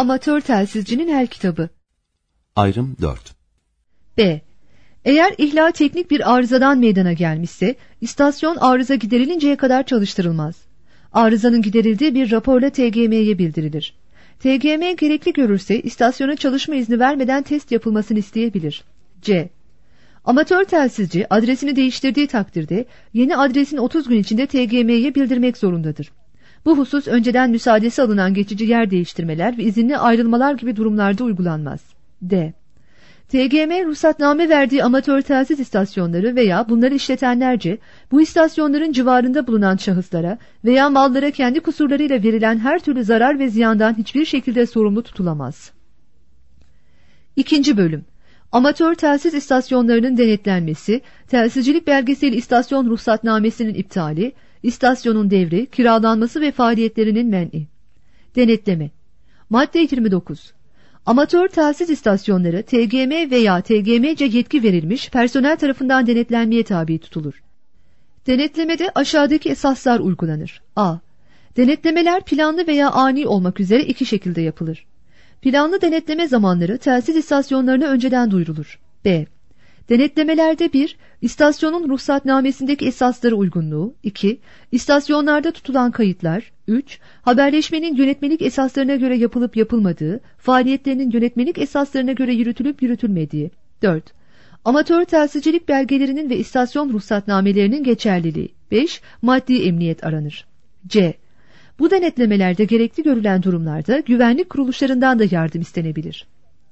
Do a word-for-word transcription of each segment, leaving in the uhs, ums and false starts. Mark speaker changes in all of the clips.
Speaker 1: Amatör telsizcinin her kitabı.
Speaker 2: Ayrım dört.
Speaker 1: B. Eğer ihlal teknik bir arızadan meydana gelmişse, istasyon arıza giderilinceye kadar çalıştırılmaz. Arızanın giderildiği bir raporla T G M'ye bildirilir. T G M gerekli görürse istasyona çalışma izni vermeden test yapılmasını isteyebilir. C. Amatör telsizci adresini değiştirdiği takdirde yeni adresin otuz gün içinde T G M'ye bildirmek zorundadır. Bu husus önceden müsaadesi alınan geçici yer değiştirmeler ve izinli ayrılmalar gibi durumlarda uygulanmaz. D. T G M ruhsatname verdiği amatör telsiz istasyonları veya bunları işletenlerce bu istasyonların civarında bulunan şahıslara veya mallara kendi kusurlarıyla verilen her türlü zarar ve ziyandan hiçbir şekilde sorumlu tutulamaz. İkinci bölüm. Amatör telsiz istasyonlarının denetlenmesi, telsizcilik belgeseli istasyon ruhsatnamesinin iptali, istasyonun devri, kiralanması ve faaliyetlerinin men'i. Denetleme. Madde yirmi dokuz. Amatör telsiz istasyonları T G M veya T G M'ce yetki verilmiş personel tarafından denetlenmeye tabi tutulur. Denetlemede aşağıdaki esaslar uygulanır. A. Denetlemeler planlı veya ani olmak üzere iki şekilde yapılır. Planlı denetleme zamanları telsiz istasyonlarına önceden duyurulur. B. Denetlemelerde bir İstasyonun ruhsatnamesindeki esaslara uygunluğu, iki İstasyonlarda tutulan kayıtlar, üç Haberleşmenin yönetmelik esaslarına göre yapılıp yapılmadığı, faaliyetlerinin yönetmelik esaslarına göre yürütülüp yürütülmediği, dört Amatör telsizcilik belgelerinin ve istasyon ruhsatnamelerinin geçerliliği, beş Maddi emniyet aranır. C. Bu denetlemelerde gerekli görülen durumlarda güvenlik kuruluşlarından da yardım istenebilir.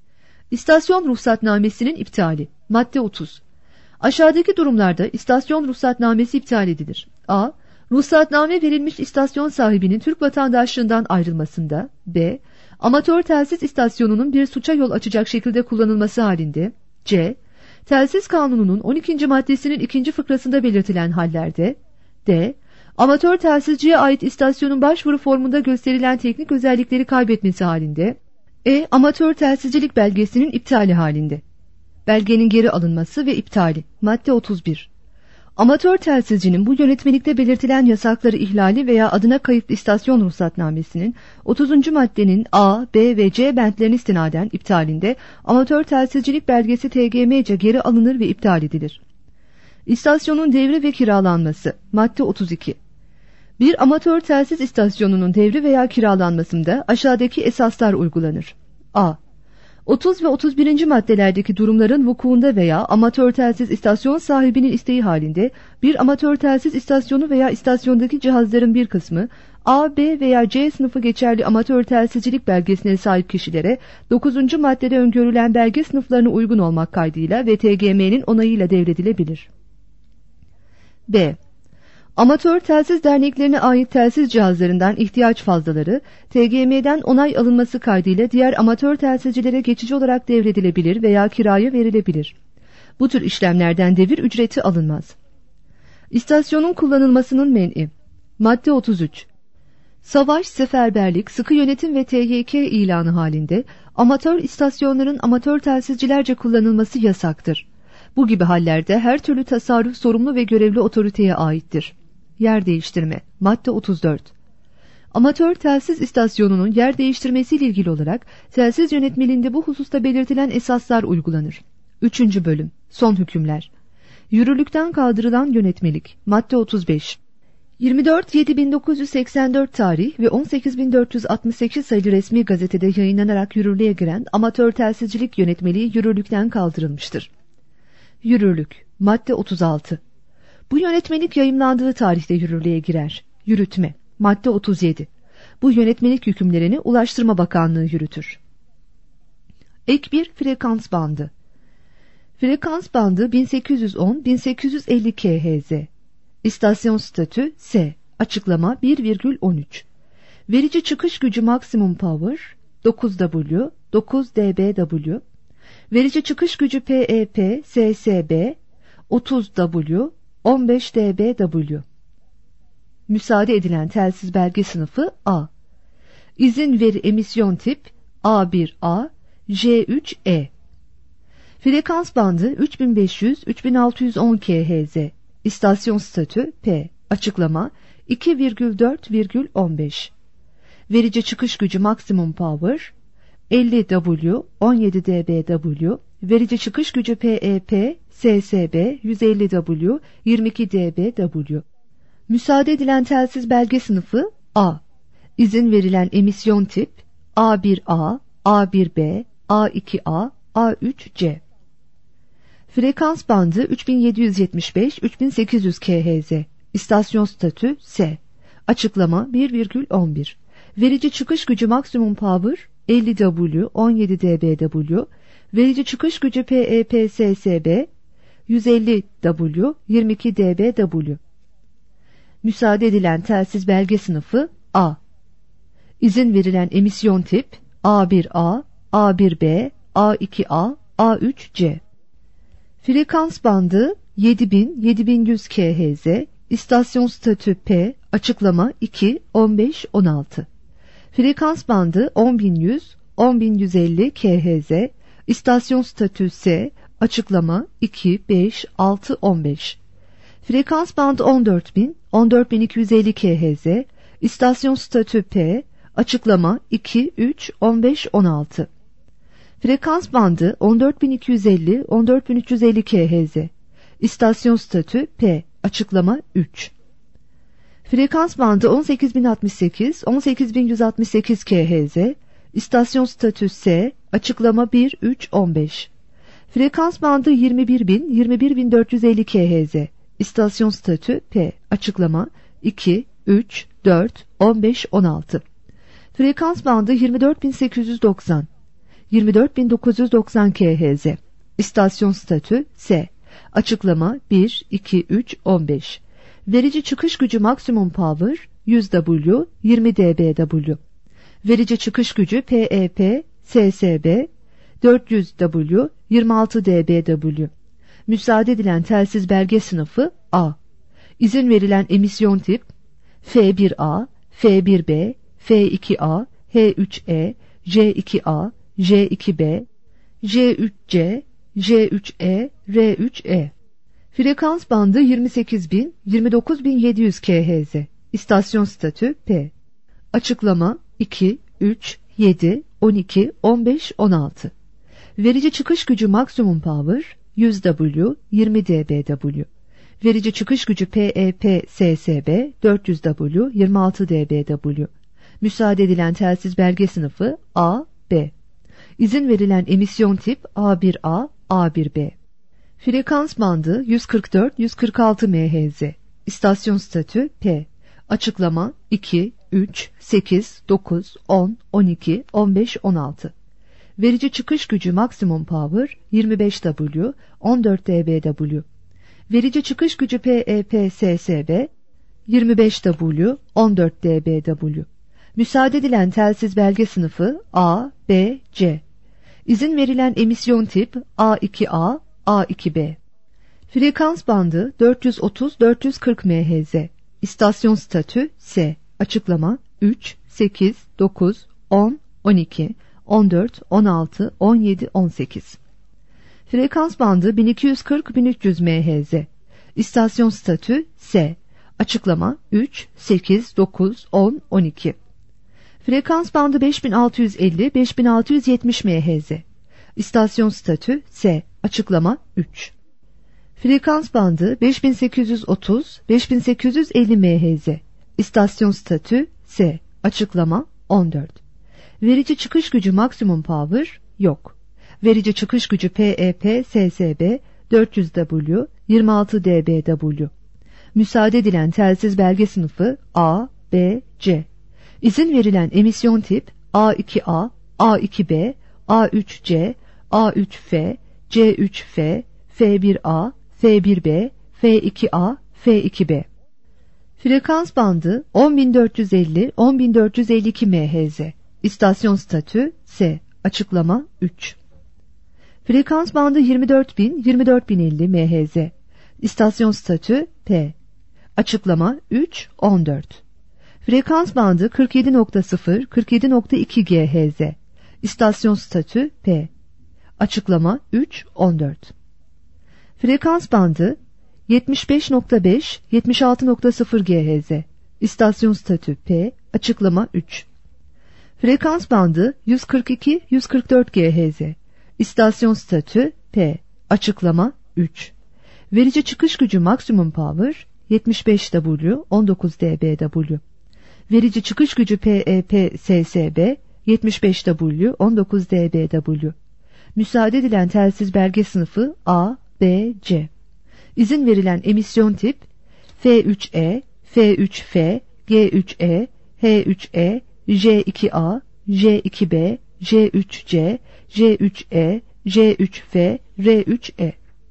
Speaker 1: İstasyon ruhsatnamesinin iptali. Madde otuz. Aşağıdaki durumlarda istasyon ruhsatnamesi iptal edilir. A. Ruhsatname verilmiş istasyon sahibinin Türk vatandaşlığından ayrılmasında. B. Amatör telsiz istasyonunun bir suça yol açacak şekilde kullanılması halinde. C. Telsiz kanununun on ikinci maddesinin ikinci fıkrasında belirtilen hallerde. D. Amatör telsizciye ait istasyonun başvuru formunda gösterilen teknik özellikleri kaybetmesi halinde. E. Amatör telsizcilik belgesinin iptali halinde. Belgenin geri alınması ve iptali. Madde otuz bir. Amatör telsizcinin bu yönetmelikte belirtilen yasakları ihlali veya adına kayıtlı istasyon ruhsatnamesinin otuzuncu maddenin A, B ve C bentlerine istinaden iptalinde amatör telsizcilik belgesi T G M'ce geri alınır ve iptal edilir. İstasyonun devri ve kiralanması. Madde otuz iki. Bir amatör telsiz istasyonunun devri veya kiralanmasında aşağıdaki esaslar uygulanır. A. otuz ve otuz birinci maddelerdeki durumların vukuunda veya amatör telsiz istasyon sahibinin isteği halinde bir amatör telsiz istasyonu veya istasyondaki cihazların bir kısmı A, B veya C sınıfı geçerli amatör telsizcilik belgesine sahip kişilere dokuzuncu maddede öngörülen belge sınıflarına uygun olmak kaydıyla ve T G M'nin onayıyla devredilebilir. B. Amatör telsiz derneklerine ait telsiz cihazlarından ihtiyaç fazlaları T G M'den onay alınması kaydıyla diğer amatör telsizcilere geçici olarak devredilebilir veya kiraya verilebilir. Bu tür işlemlerden devir ücreti alınmaz. İstasyonun kullanılmasının men'i. Madde otuz üç. Savaş, seferberlik, sıkı yönetim ve T Y K ilanı halinde amatör istasyonların amatör telsizcilerce kullanılması yasaktır. Bu gibi hallerde her türlü tasarruf sorumlu ve görevli otoriteye aittir. Yer değiştirme. Madde otuz dört. Amatör telsiz istasyonunun yer değiştirmesiyle ilgili olarak telsiz yönetmeliğinde bu hususta belirtilen esaslar uygulanır. Üçüncü bölüm. Son hükümler. Yürürlükten kaldırılan yönetmelik. Madde otuz beş. yirmi dört yedi bin dokuz yüz seksen dört tarih ve on sekiz bin dört yüz altmış sekiz sayılı resmi gazetede yayınlanarak yürürlüğe giren amatör telsizcilik yönetmeliği yürürlükten kaldırılmıştır. Yürürlük. Madde otuz altı. Bu yönetmelik yayımlandığı tarihte yürürlüğe girer. Yürütme. Madde otuz yedi. Bu yönetmelik hükümlerini Ulaştırma Bakanlığı yürütür. Ek bir frekans bandı. Frekans bandı bin sekiz yüz on bin sekiz yüz elli K H Z. İstasyon statü S. Açıklama bir virgül on üç. Verici çıkış gücü maksimum power dokuz W, dokuz D B W. Verici çıkış gücü P E P, S S B otuz W, on beş D B W. Müsaade edilen telsiz belge sınıfı A. İzin veri emisyon tip A bir A, J üç E. Frekans bandı üç bin beş yüz üç bin altı yüz on K H Z. İstasyon statü P. Açıklama iki virgül dört virgül on beş. Verici çıkış gücü maksimum power elli W, on yedi D B W, verici çıkış gücü P E P, S S B, yüz elli W, yirmi iki D B W. Müsaade edilen telsiz belge sınıfı A. İzin verilen emisyon tip A bir A, A bir B, A iki A, A üç C. Frekans bandı üç bin yedi yüz yetmiş beş üç bin sekiz yüz K H Z. İstasyon statü S. Açıklama bir virgül on bir. Verici çıkış gücü maksimum power elli W, on yedi D B W. Verici çıkış gücü P E P S S B yüz elli W, yirmi iki D B W. Müsaade edilen telsiz belge sınıfı A. İzin verilen emisyon tip A bir A, A bir B, A iki A, A üç C. Frekans bandı yedi bin yedi bin yüz K H Z. İstasyon statü P. Açıklama iki on beş on altı. Frekans bandı on bin yüz on bin yüz elli K H Z. İstasyon statü S. Açıklama iki beş altı on beş. Frekans bandı on dört bin on dört bin iki yüz elli K H Z. İstasyon statü P. Açıklama iki üç on beş on altı. Frekans bandı on dört bin iki yüz elli on dört bin üç yüz elli K H Z. İstasyon statü P. Açıklama üç. Frekans bandı on sekiz bin altmış sekiz on sekiz bin yüz altmış sekiz K H Z. İstasyon statü S. Açıklama bir üç on beş. Frekans bandı yirmi bir bin yirmi bir bin dört yüz elli K H Z. İstasyon statü P. Açıklama iki üç dört on beş on altı. Frekans bandı yirmi dört bin sekiz yüz doksan yirmi dört bin dokuz yüz doksan K H Z. İstasyon statü S. Açıklama bir iki üç on beş. Verici çıkış gücü maksimum power yüz W, yirmi D B W. Verici çıkış gücü P E P, S S B dört yüz W, yirmi altı D B W. Müsaade edilen telsiz belge sınıfı A. İzin verilen emisyon tip F bir A, F bir B, F iki A, H üç E, J iki A, J iki B, J üç C, J üç E, R üç E. Frekans bandı yirmi sekiz bin yirmi dokuz bin yedi yüz K H Z. İstasyon statü P. Açıklama iki üç yedi on iki on beş on altı. Verici çıkış gücü maksimum power yüz W, yirmi D B W. Verici çıkış gücü P E P S S B dört yüz W, yirmi altı D B W. Müsaade edilen telsiz belge sınıfı A, B. İzin verilen emisyon tip A bir A, A bir B. Frekans bandı yüz kırk dört yüz kırk altı M H Z. İstasyon statü P. Açıklama iki üç sekiz dokuz on on iki on beş on altı. Verici çıkış gücü maksimum power yirmi beş W, on dört D B W. Verici çıkış gücü P E P S S B yirmi beş W, on dört D B W. Müsaade edilen telsiz belge sınıfı A, B, C. İzin verilen emisyon tip A iki A, A iki B. Frekans bandı dört yüz otuz dört yüz kırk M H Z. İstasyon statü S. Açıklama üç sekiz dokuz on on iki on dört on altı on yedi on sekiz. Frekans bandı bin iki yüz kırk bin üç yüz M H Z. İstasyon statü S. Açıklama üç sekiz dokuz on on iki. Frekans bandı beş bin altı yüz elli beş bin altı yüz yetmiş M H Z. İstasyon statü S. Açıklama üç. Frekans bandı beş bin sekiz yüz otuz beş bin sekiz yüz elli M H Z. İstasyon statü S. Açıklama on dört. Verici çıkış gücü maksimum power yok. Verici çıkış gücü P E P S S B dört yüz W, yirmi altı D B W. Müsaade edilen telsiz belge sınıfı A, B, C. İzin verilen emisyon tip A iki A, A iki B, A üç C, A üç F, C üç F, F bir A, F bir B, F iki A, F iki B. Frekans bandı on bin dört yüz elli on bin dört yüz elli iki M H Z. İstasyon statü S. Açıklama üç. Frekans bandı yirmi dört bin yirmi dört bin elli M H Z. İstasyon statü P. Açıklama üç on dört. Frekans bandı kırk yedi nokta sıfır kırk yedi nokta iki G H Z. İstasyon statü P. Açıklama üç on dört. Frekans bandı yetmiş beş nokta beş yetmiş altı nokta sıfır G H Z. İstasyon statü P. Açıklama üç. Frekans bandı yüz kırk iki yüz kırk dört gigahertz. İstasyon statü P. Açıklama üç. Verici çıkış gücü maksimum power yetmiş beş watt on dokuz dBW. Verici çıkış gücü P E P S S B yetmiş beş watt on dokuz dBW. Müsaade edilen telsiz belge sınıfı A, B, C. İzin verilen emisyon tip F üç E, F üç F, G üç E, H üç E, J iki A, J iki B, J üç C, J üç E, J üç F, R üç E.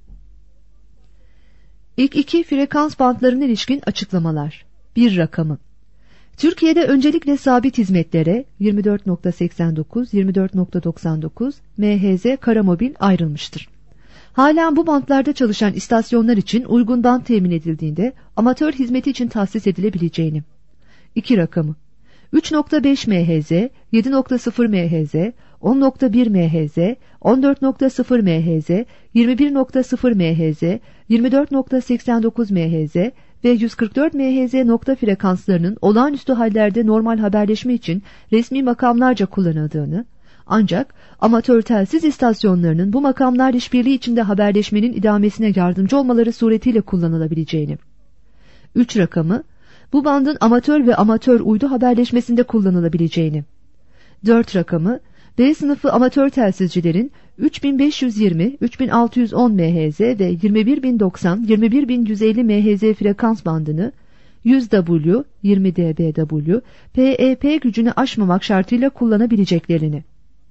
Speaker 1: İlk iki frekans bantlarına ilişkin açıklamalar. Bir rakamı. Türkiye'de öncelikle sabit hizmetlere yirmi dört nokta seksen dokuz yirmi dört nokta doksan dokuz M H Z Karamobil ayrılmıştır. Halen bu bantlarda çalışan istasyonlar için uygun bant temin edildiğinde amatör hizmeti için tahsis edilebileceğini. İki rakamı. üç nokta beş M H Z, yedi nokta sıfır M H Z, on nokta bir M H Z, on dört nokta sıfır M H Z, yirmi bir nokta sıfır M H Z, yirmi dört nokta seksen dokuz M H Z ve yüz kırk dört M H Z nokta frekanslarının olağanüstü hallerde normal haberleşme için resmi makamlarca kullanıldığını, ancak amatör telsiz istasyonlarının bu makamlar işbirliği içinde haberleşmenin idamesine yardımcı olmaları suretiyle kullanılabileceğini. Üç rakamı, bu bandın amatör ve amatör uydu haberleşmesinde kullanılabileceğini. Dört rakamı, B sınıfı amatör telsizcilerin üç bin beş yüz yirmi üç bin altı yüz on M H Z ve yirmi bir bin doksan yirmi bir bin yüz elli M H Z frekans bandını yüz watt yirmi dBW P E P gücünü aşmamak şartıyla kullanabileceklerini.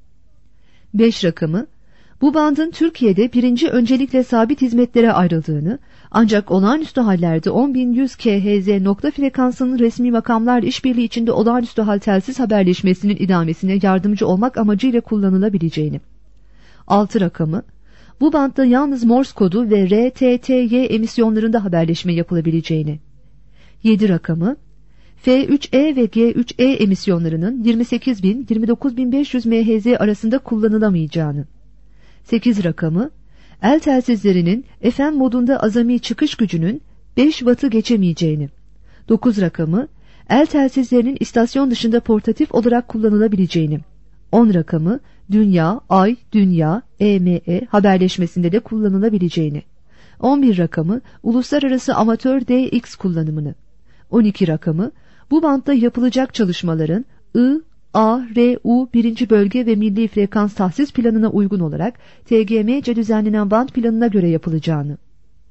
Speaker 1: Beş rakamı, bu bandın Türkiye'de birinci öncelikle sabit hizmetlere ayrıldığını, ancak olağanüstü hallerde on bin yüz K H Z nokta frekansının resmi makamlar işbirliği içinde olağanüstü hal telsiz haberleşmesinin idamesine yardımcı olmak amacıyla kullanılabileceğini. Altı rakamı, bu bandda yalnız Morse kodu ve R T T Y emisyonlarında haberleşme yapılabileceğini. Yedi rakamı, F üç E ve G üç E emisyonlarının yirmi sekiz bin yirmi dokuz bin beş yüz M H Z arasında kullanılamayacağını. Sekiz rakamı, el telsizlerinin F M modunda azami çıkış gücünün beş wattı geçemeyeceğini. Dokuz rakamı, el telsizlerinin istasyon dışında portatif olarak kullanılabileceğini. On rakamı, dünya, ay, dünya, E M E haberleşmesinde de kullanılabileceğini. On bir rakamı, uluslararası amatör D X kullanımını. On iki rakamı, bu bantta yapılacak çalışmaların I, A, R, U birinci bölge ve milli frekans tahsis planına uygun olarak T G M C düzenlenen band planına göre yapılacağını.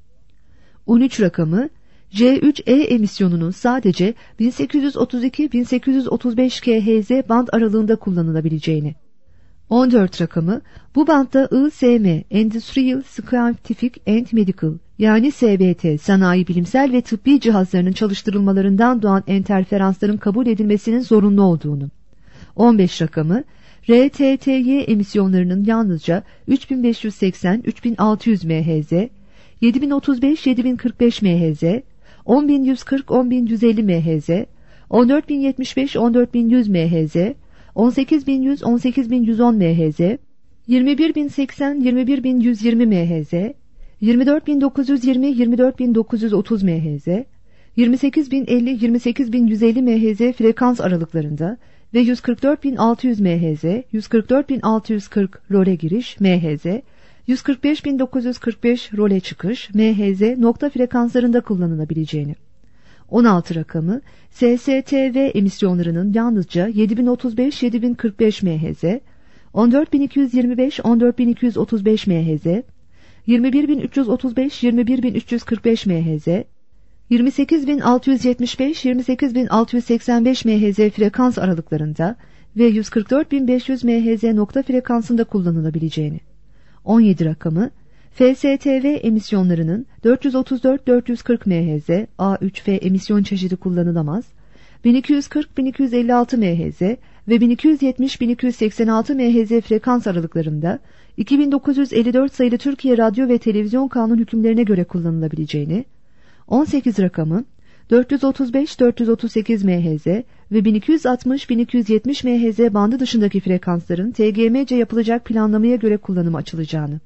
Speaker 1: on üç rakamı, J üç E emisyonunun sadece bin sekiz yüz otuz iki bin sekiz yüz otuz beş K H Z band aralığında kullanılabileceğini. on dört rakamı, bu bantta I S M, Industrial Scientific and Medical, yani S B T, sanayi bilimsel ve tıbbi cihazlarının çalıştırılmalarından doğan enterferansların kabul edilmesinin zorunlu olduğunu. on beş rakamı, R T T Y emisyonlarının yalnızca üç bin beş yüz seksen üç bin altı yüz M H Z, yedi bin otuz beş yedi bin kırk beş M H Z, on bin yüz kırk on bin yüz elli M H Z, on dört bin yetmiş beş on dört bin yüz M H Z, on sekiz bin yüz on sekiz bin yüz on M H Z, yirmi bir bin seksen yirmi bir bin yüz yirmi M H Z, yirmi dört bin dokuz yüz yirmi yirmi dört bin dokuz yüz otuz M H Z, yirmi sekiz bin elli yirmi sekiz bin yüz elli M H Z frekans aralıklarında ve yüz kırk dört bin altı yüz M H Z, yüz kırk dört bin altı yüz kırk role giriş M H Z, yüz kırk beş bin dokuz yüz kırk beş role çıkış M H Z nokta frekanslarında kullanılabileceğini. on altı rakamı, S S T V emisyonlarının yalnızca yedi bin otuz beş yedi bin kırk beş M H Z, on dört bin iki yüz yirmi beş on dört bin iki yüz otuz beş M H Z, yirmi bir bin üç yüz otuz beş yirmi bir bin üç yüz kırk beş M H Z, yirmi sekiz bin altı yüz yetmiş beş yirmi sekiz bin altı yüz seksen beş M H Z frekans aralıklarında ve yüz kırk dört bin beş yüz M H Z nokta frekansında kullanılabileceğini. on yedi rakamı, F S T V emisyonlarının dört yüz otuz dört dört yüz kırk M H Z, A üç F emisyon çeşidi kullanılamaz, bin iki yüz kırk bin iki yüz elli altı M H Z ve bin iki yüz yetmiş bin iki yüz seksen altı M H Z frekans aralıklarında iki bin dokuz yüz elli dört sayılı Türkiye Radyo ve Televizyon Kanun hükümlerine göre kullanılabileceğini, on sekiz rakamı, dört yüz otuz beş dört yüz otuz sekiz M H Z ve bin iki yüz altmış bin iki yüz yetmiş M H Z bandı dışındaki frekansların T G M C yapılacak planlamaya göre kullanıma açılacağını.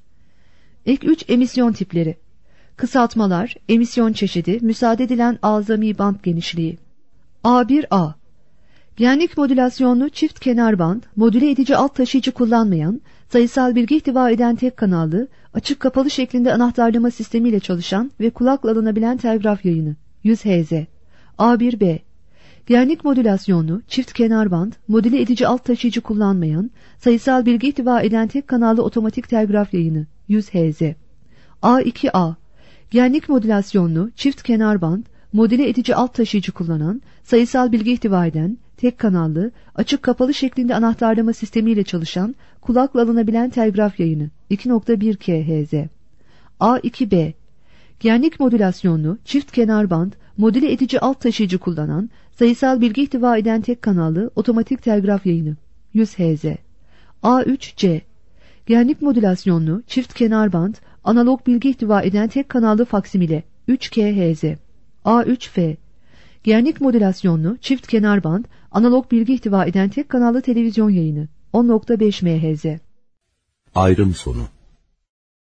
Speaker 1: İlk üç emisyon tipleri: kısaltmalar, emisyon çeşidi, müsaade edilen azami band genişliği. A bir A Genlik modülasyonlu çift kenar band, modüle edici alt taşıyıcı kullanmayan, sayısal bilgi ihtiva eden tek kanallı, açık kapalı şeklinde anahtarlama sistemiyle çalışan ve kulakla alınabilen telgraf yayını yüz hertz. A bir B. Genlik modülasyonlu çift kenar band, modüle edici alt taşıyıcı kullanmayan, sayısal bilgi ihtiva eden tek kanallı otomatik telgraf yayını yüz hertz. A iki A. Genlik modülasyonlu çift kenar band, modüle edici alt taşıyıcı kullanan, sayısal bilgi ihtiva eden, tek kanallı, açık kapalı şeklinde anahtarlama sistemiyle çalışan, kulakla alınabilen telgraf yayını iki nokta bir kilohertz. A iki B. Genlik modülasyonlu, çift kenar band, modüle edici alt taşıyıcı kullanan, sayısal bilgi ihtiva eden tek kanallı, otomatik telgraf yayını yüz hertz. A üç C. Genlik modülasyonlu, çift kenar band, analog bilgi ihtiva eden tek kanallı faksimile üç kilohertz. A üç F. Genlik modülasyonlu, çift kenar band, analog bilgi ihtiva eden tek kanallı televizyon yayını on nokta beş megahertz.
Speaker 2: Ayrım sonu.